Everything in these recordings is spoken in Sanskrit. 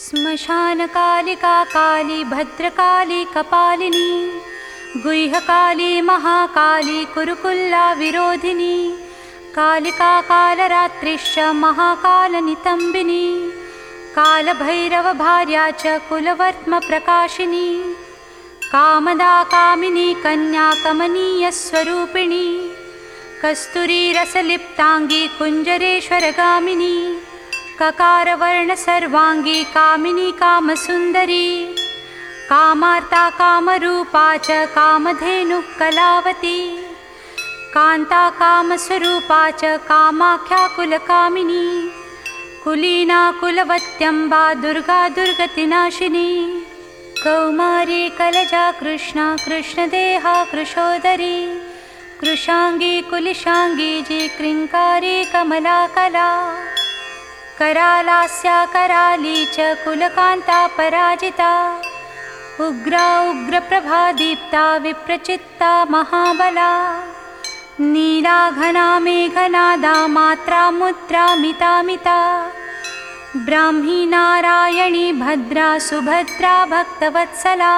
श्मशानकालिका काली भद्रकाली कपालिनी गुह्यकाली महाकाली कुरुकुल्ला विरोधिनी कालिका कालरात्रिश्च महाकालनितम्बिनी कालभैरवभार्या च कुलवर्त्मप्रकाशिनी कामदा कामिनी कन्या कमनीयस्वरूपिणी कस्तूरीरसलिप्ताङ्गी कुञ्जरेश्वरगामिनी ककारवर्णसर्वाङ्गी कामिनी कामसुन्दरी कामार्ता कामरूपा च कामधेनुः कलावती कान्ता कामस्वरूपा च कामाख्या कुलकामिनी कुलीना कुलवत्यम्बा दुर्गा दुर्गतिनाशिनी कौमारी कलजा कृष्णा कृष्णदेहा कृशोदरी कृशांगी कुलिशांगी जी क्रिंकारी कमलाकला करालास्या कराली च कुलकान्ता पराजिता उग्रा उग्रप्रभा दीप्ता विप्रचित्ता महाबला नीला घना मेघनादा मात्रा मुद्रा मिता मिता ब्राह्मी नारायणी भद्रा सुभद्रा भक्तवत्सला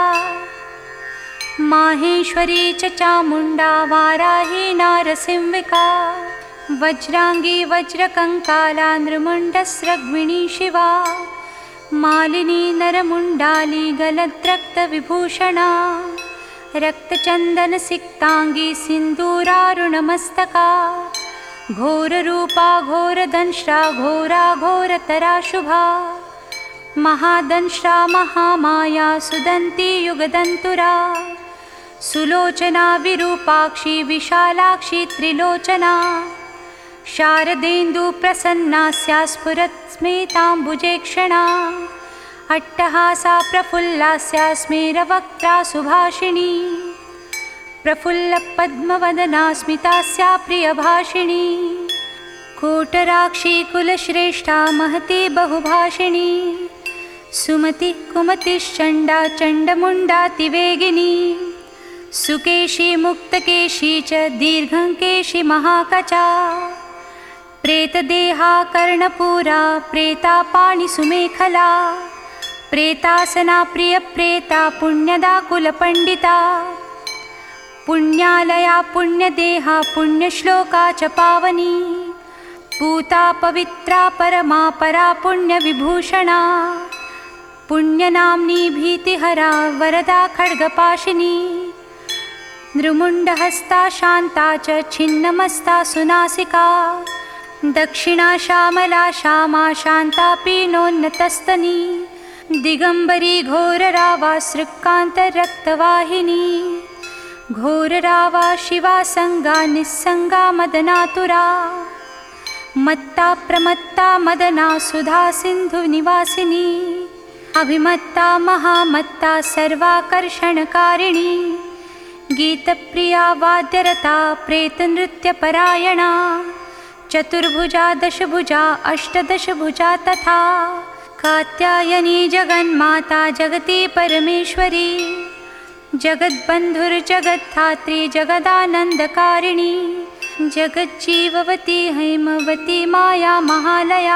माहेश्वरी च चामुण्डा वाराही नारसिंहिका वज्रांगी वज्रकंकाला नृमुण्डस्रग्विणी शिवा मालिनी नरमुण्डाली गलद्रक्तविभूषणा रक्तचन्दनसिक्तांगी सिन्दूरारुणमस्तका घोररूपा घोरदंष्ट्रा घोरा घोरतरा शुभा महादंष्ट्रा महामाया सुदन्ती युगदन्तुरा सुलोचना विरूपाक्षी विशालाक्षी त्रिलोचना शारदेन्दु प्रसन्नास्या स्फुरत् स्मेताम्बुजेक्षणा अट्टहासा प्रफुल्लास्या स्मेरवक्त्रा सुभाषिणी प्रफुल्लपद्मवदना स्मितास्या प्रियभाषिणी कोटराक्षी कुलश्रेष्ठा महती बहुभाषिणी सुमति कुमतिश्चण्डा चण्डमुण्डातिवेगिनी सुकेशी मुक्तकेशी च दीर्घंकेशी महाकचा प्रेतदेहा कर्णपूरा प्रेता पाणिसुमेखला प्रेतासना प्रियप्रेता पुण्यदा कुलपण्डिता पुण्यालया पुण्यदेहा पुण्यश्लोका च पावनी पूता पवित्रा परमा परा पुण्यविभूषणा पुण्यनाम्नी भीतिहरा वरदा खड्गपाशिनी नृमुण्डहस्ता शान्ता च छिन्नमस्ता सुनासिका दक्षिणा श्यामला श्यामा शान्ता पीनोन्नतस्तनी दिगंबरी घोररावा सृक्कान्तरक्तवाहिनी घोररावा शिवा संगा निस्संगा मदनातुरा मत्ता प्रमत्ता मदना सुधा सिंधु निवासिनी अभिमत्ता महामत्ता सर्वाकर्षणकारिणी गीतप्रिया वाद्यरता प्रेतनृत्यपरायणा चतुर्भुजा दशभुजा अष्टदशभुजा तथा कात्यायनी जगन्माता जगती परमेश्वरी जगद्बन्धुर्जगद्धात्री जगदानन्दकारिणी जगज्जीववती हैमवती माया महालया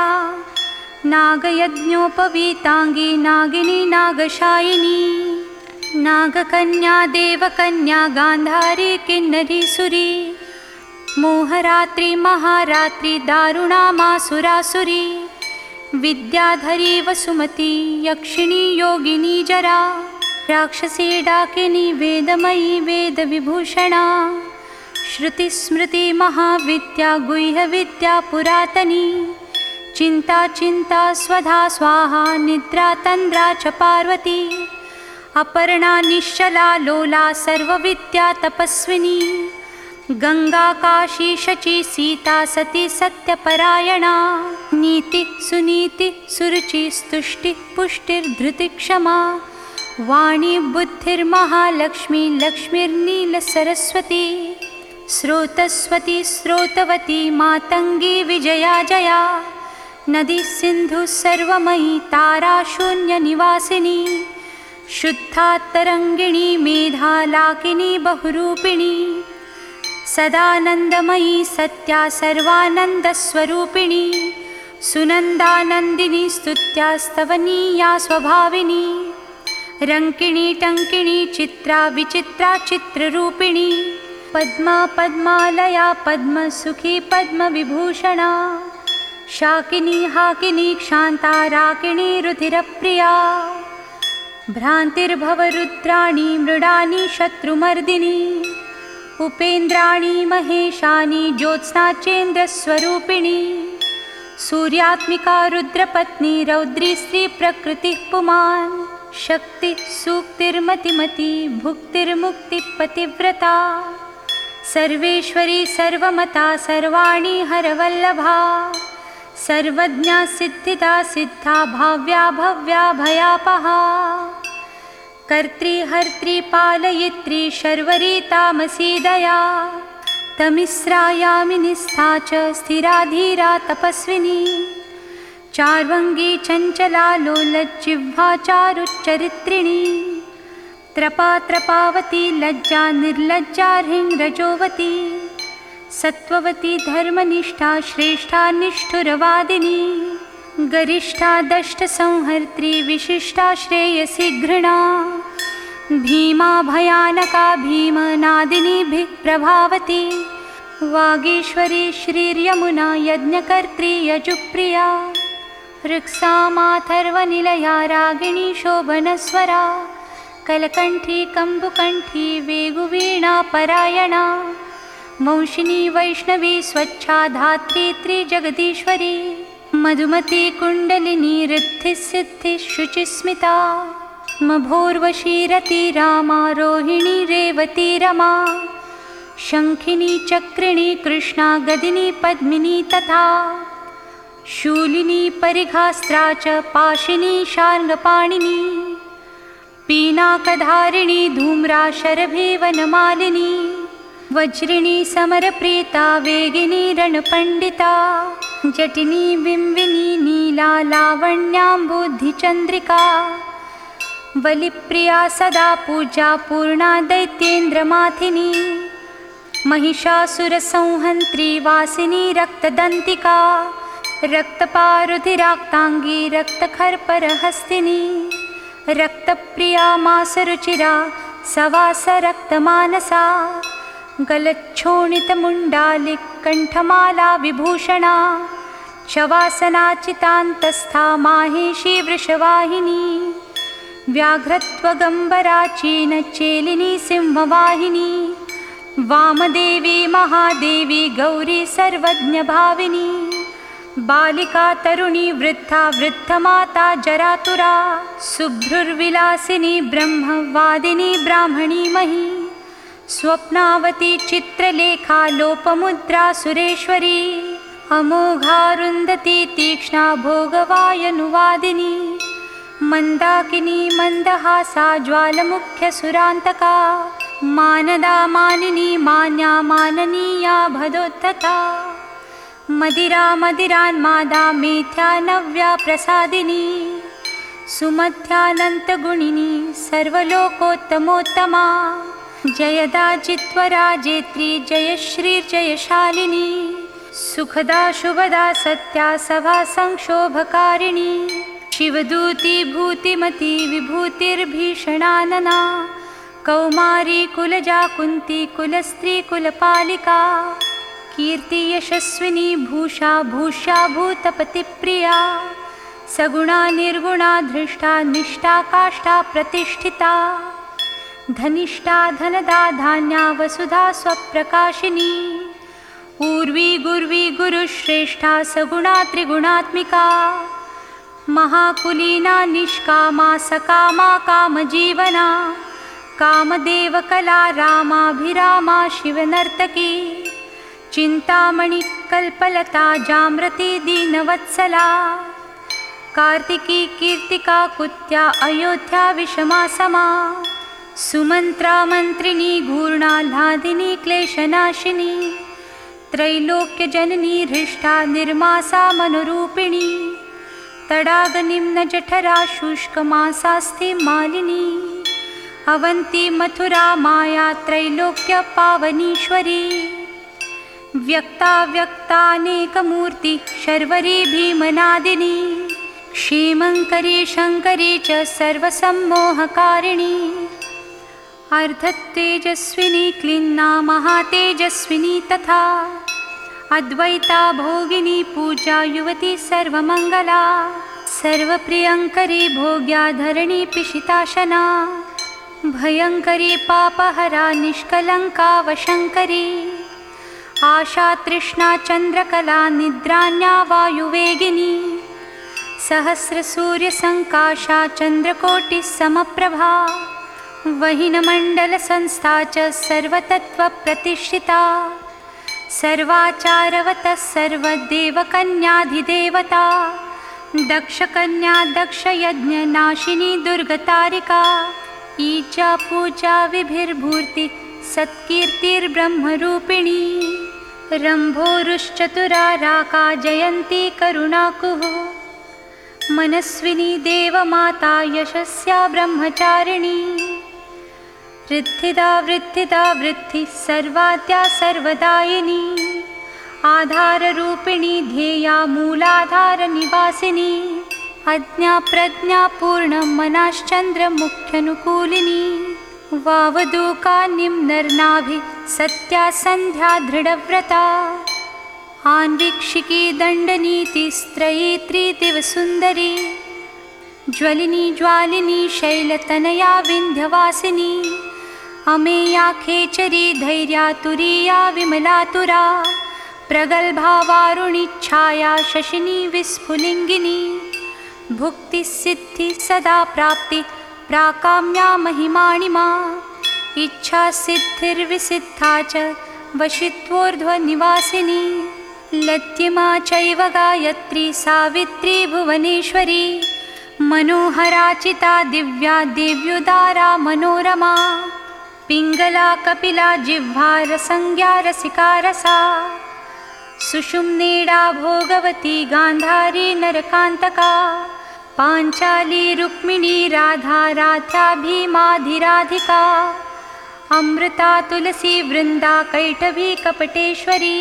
नागयज्ञोपवीतांगी नागिनी नागशायिनी नागकन्या देवकन्या गांधारी किन्नरी सुरी मोहरात्रि महारात्रि दारुणा मासुरासुरी विद्याधरी वसुमती यक्षिणी योगिनी जरा राक्षसी डाकिनी वेदमयी वेदविभूषणा श्रुतिस्मृति महाविद्या गुह्यविद्या पुरातनी चिंता चिंता स्वधा स्वाहा निद्रा तंद्रा च पार्वती अपर्णा निश्चला लोला सर्वविद्या तपस्विनी गंगा काशी शची सीता सती सत्यपरायणा नीति सुनीति सुरुचि स्तुष्टि पुष्टिर्धृति क्षमा वाणी बुद्धिर्महालक्ष्मी लक्ष्मीर्नील सरस्वती स्रोतस्वती स्रोतवती मातंगी विजया जया नदी सिंधु सर्वमयी तारा शून्य निवासिनी शुद्धा तरंगिणी मेधा लाकिनी बहुरूपिणी सदानंदमयी सत्या सर्वानंदस्वरूपिणी सुनन्दानन्दिनी स्तुत्यास्तवनीया स्वभाविनी रङ्किणी टङ्किणी चित्रा विचित्रा चित्ररूपिणी पद्मा पद्मालया पद्मसुखी पद्मविभूषणा शाकिनी हाकिनी क्षान्ता राकिणी रुधिरप्रिया भ्रान्तिर्भवरुद्राणी मृडानी शत्रुमर्दिनी उपेन्द्राणी महेशानी ज्योत्स्ना चेन्द्रस्वरूपिणी सूर्यात्मिका रुद्रपत्नी रौद्री स्त्री प्रकृतिः पुमान् शक्ति सूक्तिर्मतिमती भुक्तिर्मुक्तिपतिव्रता सर्वेश्वरी सर्वमता सर्वाणि हरवल्लभा सर्वज्ञा सिद्धिदा सिद्धा भाव्या भव्या भयापहा कर्त्री हर्त्री पालयित्री शर्वरी तामसी दया तमिस्रा यामिनिस्था च स्थिरा धीरा तपस्विनी चार्वङ्गी चञ्चला लोलज्जिह्वा चारुच्चरित्रिणी त्रपा त्रपावती लज्जा निर्लज्जा ह्रीङ्रजोवती सत्त्ववती धर्मनिष्ठा श्रेष्ठा निष्ठुरवादिनी गरिष्ठा दष्टसंहर्त्री विशिष्टा श्रेयसी घृणा भीमा भयानका भीमनादिनीभिः प्रभावती वागीश्वरी श्रीर्यमुना यज्ञकर्त्री यजुप्रिया ऋक्सामाथर्वनिलया रागिणी शोभनस्वरा कलकण्ठी कम्बुकण्ठी वेगुवीणा परायणा मंशिनी वैष्णवी स्वच्छा धात्री त्रिजगदीश्वरी मधुमती कुण्डलिनी ऋद्धिसिद्धिः शुचिस्मिता मभोर्वशीरती रामा रोहिणी रेवती रमा शङ्खिनी चक्रिणी कृष्णा गदिनी पद्मिनी तथा शूलिनी परिघास्त्रा च पाशिनी शार्ङ्गपाणिनी पीनाकधारिणी धूम्रा शरभीवनमालिनी वज्रिणी समरप्रीता वेगिनी रणपण्डिता जटिनी बिम्बिनी नीला लावण्याम्बुधिचन्द्रिका बलिप्रिया सदा पूजा पूर्णा दैत्येन्द्रमाथिनी महिषासुरसंहन्त्री वासिनी रक्तदन्तिका रक्तपारुधिराक्ताङ्गी रक्तखर्परहस्तिनी रक्तप्रिया मासरुचिरा सवासरक्तमानसा गलच्छोणितमुण्डालिकण्ठमाला विभूषणा शवासनाचितान्तस्था माहेशी वृषवाहिनी व्याघ्रत्वगम्बरा चीनचेलिनी सिंहवाहिनी वामदेवी महादेवी गौरी सर्वज्ञभाविनी बालिका तरुणी वृद्धा वृद्धमाता जरातुरा शुभ्रुर्विलासिनी ब्रह्मवादिनी ब्राह्मणी मही स्वप्नावती चित्रलेखा लोपमुद्रा सुरेश्वरी अमोघारुन्धती तीक्ष्णा भोगवायनुवादिनी मन्दाकिनी मन्दहासा ज्वालमुख्यसुरान्तका मानदा मानिनी मान्या माननीया भदोत्तता मदिरा मदिरान्मादा मेथ्या नव्या प्रसादिनी सुमध्यानन्तगुणिनी सर्वलोकोत्तमोत्तमा जयदा जित्वरा जेत्री जयश्रीर्जयशालिनी सुखदा शुभदा सत्या सभा संक्षोभकारिणी शिवदूती भूतिमती विभूतिर्भीषणानना कौमारी कुलजा कुन्ती कुलस्त्री कुलपालिका कीर्ति यशस्विनी भूषा भूष्या भूतपतिप्रिया सगुणा निर्गुणा धृष्टा निष्ठा काष्ठा प्रतिष्ठिता धनिष्ठा धनदा धान्या वसुधा स्वप्रकाशिनी ऊर्वी गुर्वी गुरुश्रेष्ठा सगुणा त्रिगुणात्मिका महाकुलीना निष्कामा सकामा कामजीवना कामदेवकला रामाभिरामा शिवनर्तकी चिन्तामणि कल्पलता जाम्रती दीनवत्सला कार्तिकी कीर्तिका कुत्या अयोध्या विषमा समा सुमन्त्रा मन्त्रिणी घूर्णाह्लादिनी क्लेशनाशिनी त्रैलोक्यजननी हृष्टा निर्मासा मनोरूपिणी तडागनिम्नजठरा शुष्कमासास्ति मालिनी अवन्ती मथुरा माया त्रैलोक्यपावनीश्वरी व्यक्ताव्यक्तानेकमूर्ति शर्वरी भीमनादिनी क्षेमङ्करी शङ्करी च सर्वसम्मोहकारिणी अर्धतेजस्विनी क्लिन्ना महातेजस्विनी तथा अद्वैता भोगिनी पूजा युवती सर्वमङ्गला सर्वप्रियङ्करी भोग्या धरणी पिशिताशना भयङ्करी पापहरा निष्कलङ्का वशङ्करी आशा तृष्णा चन्द्रकला निद्रान्या वायुवेगिनी सहस्रसूर्यसङ्काशा चन्द्रकोटिसमप्रभा वहिनमण्डलसंस्था च सर्वतत्त्वप्रतिष्ठिता सर्वाचारवतः सर्वदेवकन्याधिदेवता दक्षकन्या दक्षयज्ञनाशिनी दुर्गतारिका ईचा पूजा विभिर्भूर्ति सत्कीर्तिर्ब्रह्मरूपिणी रम्भोरुश्चतुराराका जयन्ती करुणाकुः मनस्विनी देवमाता यशस्या ब्रह्मचारिणी वृद्धिदा वृद्धिदा वृद्धि सर्वाद्या सर्वदायिनी आधाररूपिणी ध्येया मूलाधारनिवासिनी अज्ञा प्रज्ञा पूर्णमनाश्चन्द्रमुख्यनुकूलिनी वावदूका निम्नर्नाभि सत्या सन्ध्या दृढव्रता आन्वीक्षिकी दण्डनीतिस्त्रयी त्रिदिवसुन्दरी ज्वलिनी ज्वालिनी शैलतनया विन्ध्यवासिनी अमेया खेचरी धैर्या तुरीया विमलातुरा प्रगल्भा वारुणीच्छाया शशिनी विस्फुलिङ्गिनी भुक्तिसिद्धि सदा प्राप्ति प्राकाम्या महिमाणिमा इच्छा सिद्धिर्विसिद्धा च वशित्वोर्ध्वनिवासिनी लद्यमा चैव गायत्री सावित्री भुवनेश्वरी मनोहराचिता दिव्या दिव्युदारा मनोरमा पिङ्गला कपिला जिह्वा रसंज्ञा रसिका रसा सुषुम्नेडा भोगवती गान्धारी नरकान्तका पाञ्चाली रुक्मिणी राधा राध्या भीमाधिराधिका अमृता तुलसी वृन्दा कैटभी कपटेश्वरी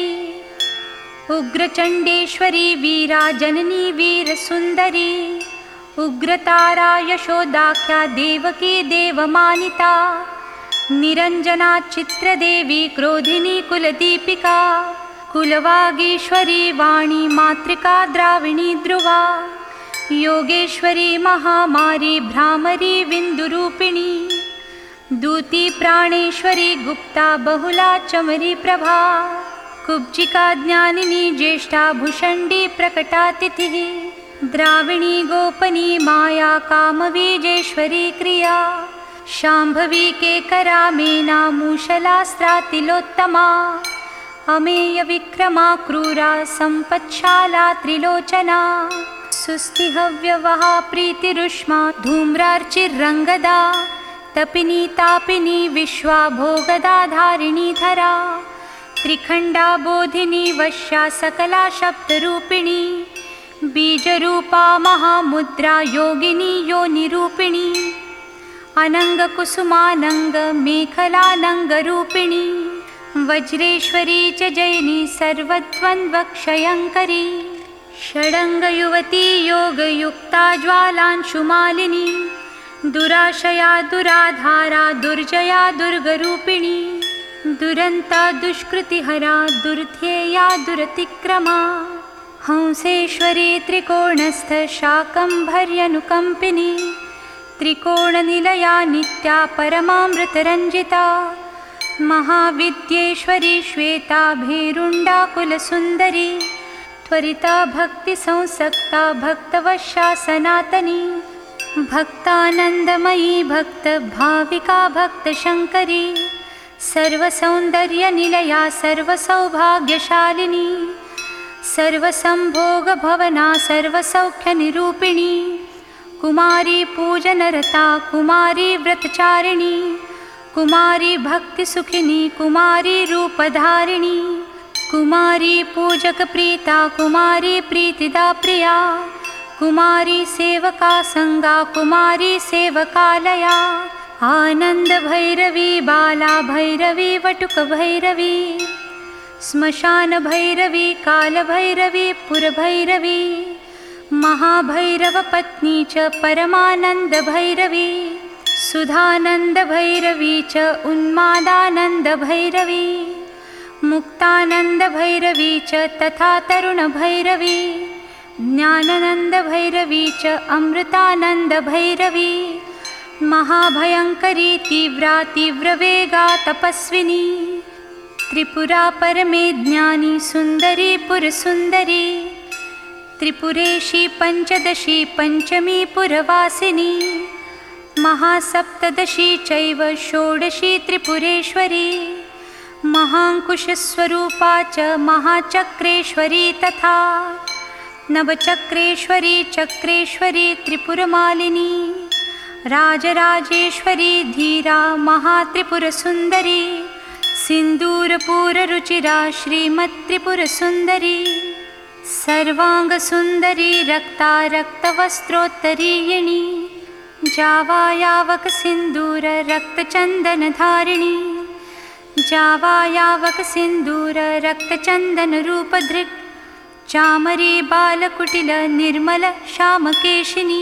उग्रचण्डेश्वरी वीरा जननी वीरसुन्दरी उग्रतारा यशोदाख्या देवकी देवमानिता निरञ्जना चित्रदेवी क्रोधिनी कुलदीपिका कुलवागीश्वरी वाणी मातृका द्राविणी ध्रुवा योगेश्वरी महामारी भ्रामरी विन्दुरूपिणी दूती प्राणेश्वरी गुप्ता बहुला चमरी प्रभा कुब्जिका ज्ञानिनी ज्येष्ठा भुषण्डी प्रकटातिथिः द्राविणी गोपनी माया कामबीजेश्वरी क्रिया शाम्भवी केकरा मेना मूषलास्त्रातिलोत्तमा अमेय विक्रमा क्रूरा सम्पत्शाला त्रिलोचना सुस्तिहव्यवहा प्रीतिरुष्मा धूम्रार्चिरङ्गदा तपिनी तापिनी विश्वा भोगदा धारिणी धरा त्रिखण्डा बोधिनी वश्या सकला शब्दरूपिणी बीजरूपा महामुद्रा योगिनी योनिरूपिणी अनङ्गकुसुमानङ्ग मेखलानङ्गरूपिणी वज्रेश्वरी च जयिनी सर्वद्वन्द्वक्षयङ्करी षडङ्गयुवती योगयुक्ता ज्वालांशुमालिनी दुराशया दुराधारा दुर्जया दुर्गरूपिणी दुरन्ता दुष्कृतिहरा दुर्ध्येया दुरतिक्रमा हंसेश्वरी त्रिकोणस्थ शाकम्भर्यनुकम्पिनी त्रिकोणनिलया नित्या परमामृतरञ्जिता महाविद्येश्वरी श्वेता भेरुण्डा कुलसुन्दरी त्वरिता भक्तिसंसक्ता भक्तवशा सनातनी भक्तानन्दमयी भक्तभाविका भक्तशङ्करी सर्वसौन्दर्यनिलया सर्वसौभाग्यशालिनी सर्वसंभोगभवना सर्वसौख्यनिरूपिणी कुमारी पूजनरता कुमारी व्रतचारिणी कुमारी भक्तिसुखिनी कुमारी रूपधारिणी कुमारी पूजकप्रीता कुमारी प्रीतिदा प्रिया कुमारी सेवका संगा कुमारी सेवकालया आनंद भैरवी बाला भैरवी वटुक भैरवी श्मशानभैरवी कालभैरवी पुरभैरवी महाभैरवपत्नी च परमानन्दभैरवी सुधानन्दभैरवी च उन्मादानन्दभैरवी मुक्तानन्दभैरवी च तथा तरुणभैरवी ज्ञानानन्दभैरवी च अमृतानन्दभैरवी महाभयङ्करी तीव्रा तीव्रवेगा तपस्विनी त्रिपुरा परमे ज्ञानी सुन्दरी पुरसुन्दरी त्रिपुरेशी पञ्चदशी पञ्चमी पुरवासिनी महासप्तदशी चैव षोडशी त्रिपुरेश्वरी महाङ्कुशस्वरूपा च महाचक्रेश्वरी तथा नवचक्रेश्वरी चक्रेश्वरी त्रिपुरमालिनी राजराजेश्वरी धीरा महात्रिपुरसुन्दरी सिन्दूरपूररुचिरा श्रीमत्त्रिपुरसुन्दरी सर्वाङ्गसुन्दरी रक्ता रक्तवस्त्रोत्तरीयिणी जावायावकसिन्दूर रक्तचन्दनधारिणी जावायावकसिन्दूर रक्तचन्दनरूपधृक् चामरी बालकुटिल निर्मल श्यामकेशिनी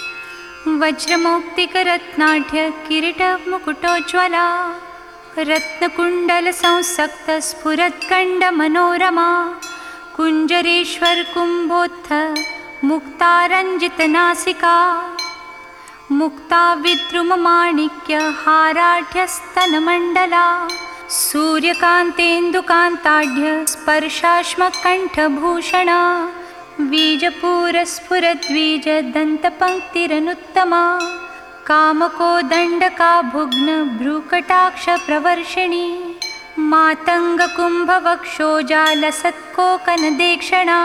वज्रमौक्तिकरत्नाढ्य किरीटमुकुटोज्ज्वला रत्नकुण्डलसंसक्त स्फुरत्कण्डमनोरमा कुञ्जरेश्वर कुम्भोत्थ मुक्तारञ्जितनासिका मुक्ता विद्रुममाणिक्य हाराढ्यस्तनमण्डला सूर्यकान्तेन्दुकान्ताढ्य स्पर्शाश्मकण्ठभूषणा बीजपूरस्फुरद्विजदन्तपङ्क्तिरनुत्तमा कामकोदण्डका भुग्न भ्रूकटाक्षप्रवर्षिणी मातङ्गकुम्भवक्षोजालसत्कोकनदेक्षणा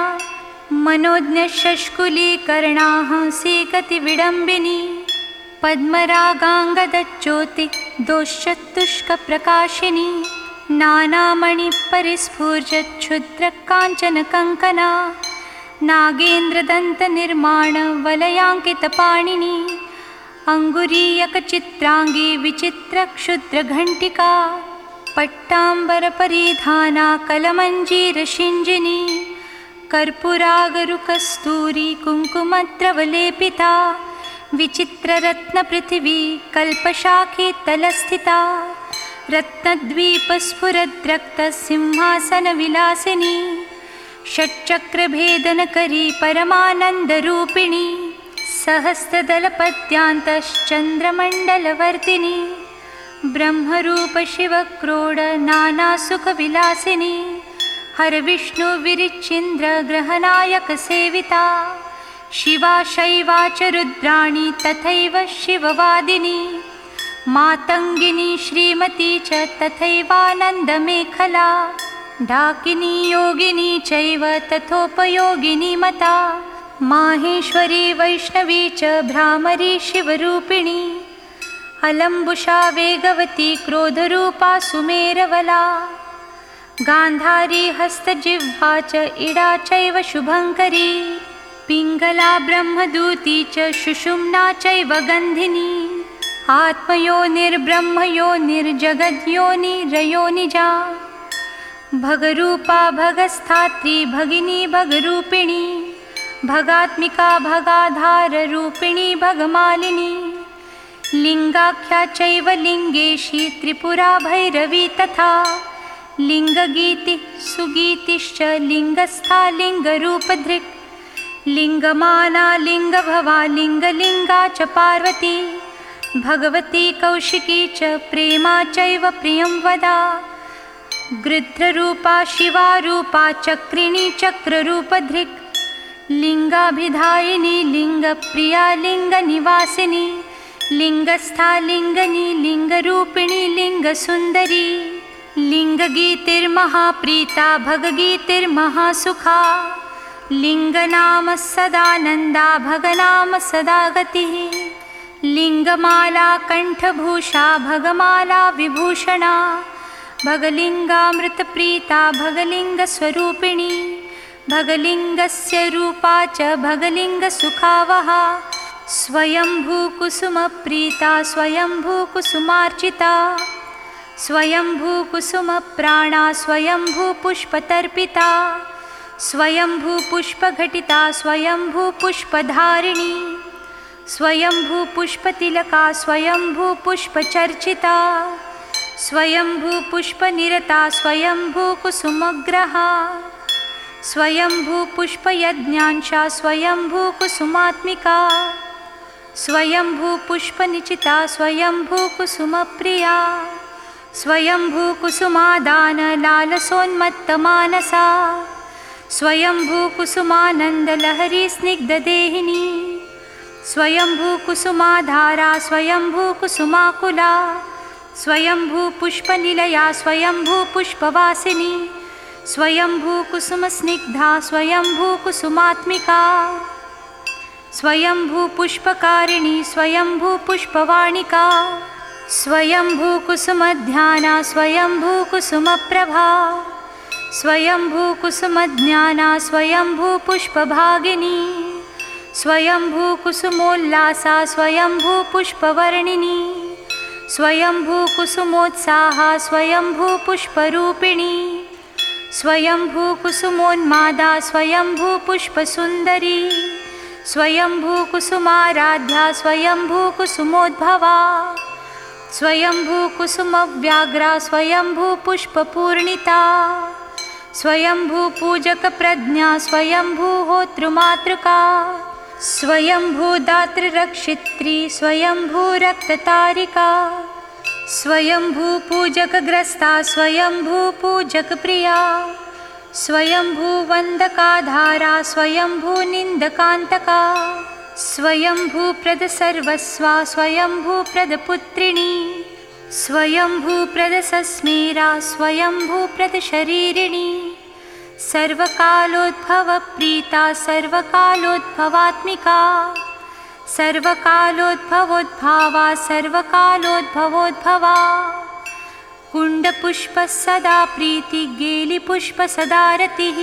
मनोज्ञशष्कुलीकरणाहंसीकतिविडम्बिनी पद्मरागाङ्गदज्योति दोश्चतुष्कप्रकाशिनी नानामणिपरिस्फूर्जच्छुद्रकाञ्चनकङ्कना नागेन्द्रदन्तनिर्माणवलयाङ्कितपाणिनी अङ्गुरीयकचित्राङ्गी विचित्रक्षुद्रघण्टिका पट्टाम्बरपरिधाना कलमञ्जीरशिञ्जिनी कर्पूरागरुकस्तूरी कुङ्कुमद्रवलेपिता विचित्ररत्नपृथिवी कल्पशाखीतलस्थिता रत्नद्वीपस्फुरद्रक्तसिंहासनविलासिनी षट्चक्रभेदनकरी परमानन्दरूपिणी सहस्रदलपद्यान्तश्चन्द्रमण्डलवर्तिनी ब्रह्मरूपशिवक्रोड नानासुखविलासिनी हरविष्णुविरिचिन्द्रग्रहनायकसेविता शिवा शैवा च रुद्राणी तथैव शिववादिनी मातङ्गिनी श्रीमती च तथैवानन्दमेखला डाकिनी योगिनी चैव तथोपयोगिनी मता माहेश्वरी वैष्णवी च भ्रामरी शिवरूपिणी अलम्बुषा वेगवती क्रोधरूपा सुमेरवला गान्धारी हस्तजिह्वा च इडा चैव शुभङ्करी पिङ्गला ब्रह्मदूती च सुषुम्ना चैव गन्धिनी आत्मयोनिर्ब्रह्मयोनिर्जगद्योनिरयोनिजा भगरूपा भगस्थात्री भगिनी भगरूपिणी भगात्मिका भगाधाररूपिणी भगमालिनी लिङ्गाख्या चैव लिङ्गेशी त्रिपुरा भैरवी तथा लिङ्गगीति सुगीतिश्च लिङ्गस्था लिङ्गरूपधृक् लिङ्गमाला लिङ्गभवा लिङ्गलिङ्गा च पार्वती भगवती कौशिकी च प्रेमा चैव प्रियं वदा गृध्ररूपा शिवारूपा चक्रिणी चक्ररूपधृक् लिङ्गाभिधायिनी लिङ्गप्रिया लिङ्गनिवासिनी लिङ्गस्था लिङ्गनी लिङ्गरूपिणी लिङ्गसुन्दरी लिङ्गगीतिर्महाप्रीता भगगीतिर्महासुखा लिङ्गनाम सदानन्दा भगनाम सदा गतिः लिङ्गमाला कण्ठभूषा भगमाला विभूषणा भगलिङ्गामृतप्रीता भगलिङ्गस्वरूपिणी भगलिङ्गस्य रूपा च भगलिङ्गसुखावहा स्वयंभूकुसुमप्रीता स्वयंभूकुसुमार्चिता स्वयंभूकुसुमप्राणा स्वयंभूपुष्पतर्पिता स्वयंभूपुष्पघटिता स्वयंभूपुष्पधारिणी स्वयंभूपुष्पतिलका स्वयंभूपुष्पचर्चिता स्वयंभूपुष्पनिरता स्वयंभूकुसुमग्रहा स्वयंभूपुष्पयज्ञांशा स्वयंभूकुसुमात्मिका स्वयंभूपुष्पनिचिता स्वयंभूकुसुमप्रिया स्वयंभूकुसुमादानलालसोन्मत्तमानसा स्वयंभूकुसुमानन्दलहरी स्निग्धदेहिनी स्वयंभूकुसुमाधारा स्वयंभूकुसुमाकुला स्वयंभूपुष्पनिलया स्वयंभूपुष्पवासिनी स्वयंभूकुसुमस्निग्धा स्वयंभूकुसुमात्मिका स्वयंभूपुष्पकारिणी स्वयंभूपुष्पवाणिका स्वयंभूकुसुमध्याना स्वयंभूकुसुमप्रभा स्वयंभूकुसुमज्ञाना स्वयंभूपुष्पभागिनी स्वयंभूकुसुमोल्लासा स्वयंभूपुष्पवर्णिनी स्वयंभूकुसुमोत्साहा स्वयंभूपुष्परूपिणी स्वयंभूकुसुमोन्मादा स्वयंभूपुष्पसुन्दरी स्वयंभूकुसुमाराध्या स्वयंभूकुसुमोद्भवा स्वयंभूकुसुमव्याघ्रा स्वयंभूपुष्पपूर्णिता स्वयंभूपूजकप्रज्ञा स्वयंभूहोतृमातृका स्वयंभूदातृरक्षित्री स्वयंभूरक्ततारिका स्वयंभूपूजकग्रस्ता स्वयंभूपूजकप्रिया स्वयंभूवन्दकाधारा स्वयंभूनिन्दकान्तका स्वयंभूप्रदसर्वस्वा स्वयंभूप्रदपुत्रिणी स्वयंभूप्रदसस्मेरा स्वयंभूप्रदशरीरिणी सर्वकालोद्भवप्रीता सर्वकालोद्भवात्मिका सर्वकालोद्भवोद्भावा सर्वकालोद्भवोद्भवा कुण्डपुष्पः सदा प्रीति गेलिपुष्प सदा रतिः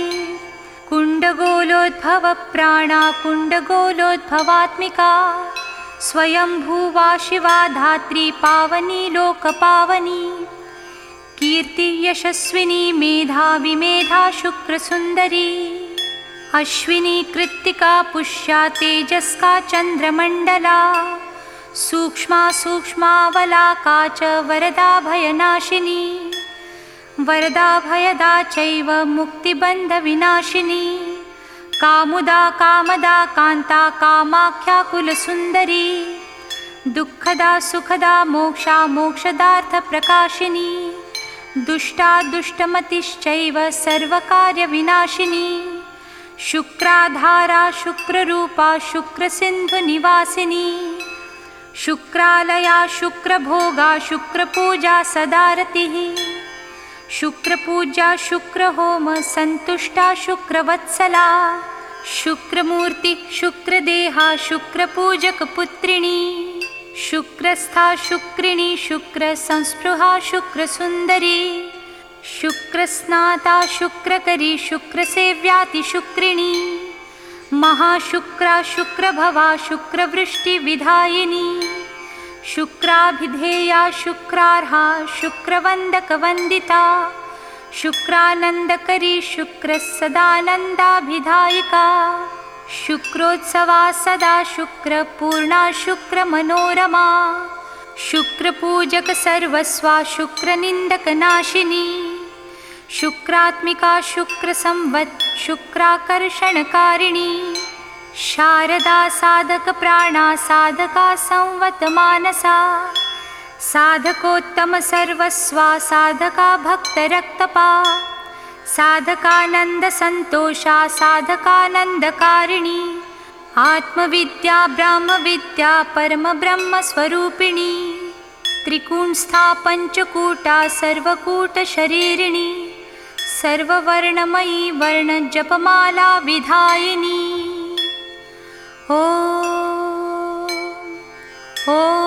कुण्डगोलोद्भवप्राणा कुण्डगोलोद्भवात्मिका स्वयंभूवा शिवा धात्री पावनी लोकपावनी कीर्ति यशस्विनी मेधा विमेधा शुक्रसुन्दरी अश्विनी कृत्तिका पुष्या तेजस्का चन्द्रमण्डला सूक्ष्मा सूक्ष्मावलाका च वरदा भयनाशिनी वरदा भयदा चैव मुक्तिबन्धविनाशिनी कामुदा कामदा कान्ता कामाख्या कुलसुन्दरी दुःखदा सुखदा मोक्षा मोक्षदार्थप्रकाशिनी दुष्टा दुष्टमतिश्चैव सर्वकार्यविनाशिनी शुक्राधारा शुक्ररूपा शुक्रसिन्धुनिवासिनी शुक्रालया शुक्रभोगा शुक्रपूजा सदा रतिः शुक्रपूजा शुक्रहोम सन्तुष्टा शुक्रवत्सला शुक्रमूर्ति शुक्रदेहा शुक्रपूजकपुत्रिणी शुक्रस्था शुक्रिणी शुक्रसंस्पृहा शुक्रसुन्दरी शुक्रस्नाता शुक्रकरी शुक्रसेव्यातिशुक्रिणी महाशुक्रा शुक्रभवा शुक्रवृष्टिविधायिनी शुक्राभिधेया शुक्रार्हा शुक्रवन्दकवन्दिता शुक्रानन्दकरी शुक्रसदानन्दाभिधायिका शुक्रोत्सवा सदा शुक्रपूर्णा शुक्रमनोरमा शुक्रपूजकसर्वस्वा शुक्रनिन्दकनाशिनी शुक्रात्मिका शुक्रसंवत् शुक्राकर्षणकारिणी शारदा साधकप्राणा साधका संवतमानसा साधकोत्तमसर्वस्वा साधका भक्तरक्तपा साधकानन्दसन्तोषा साधकानन्दकारिणी आत्मविद्या ब्रह्मविद्या परमब्रह्मस्वरूपिणी त्रिकूंस्था पञ्चकूटा सर्वकूटशरीरिणी सर्ववर्णमयी वर्णजपमाला विधायिनी। ॐ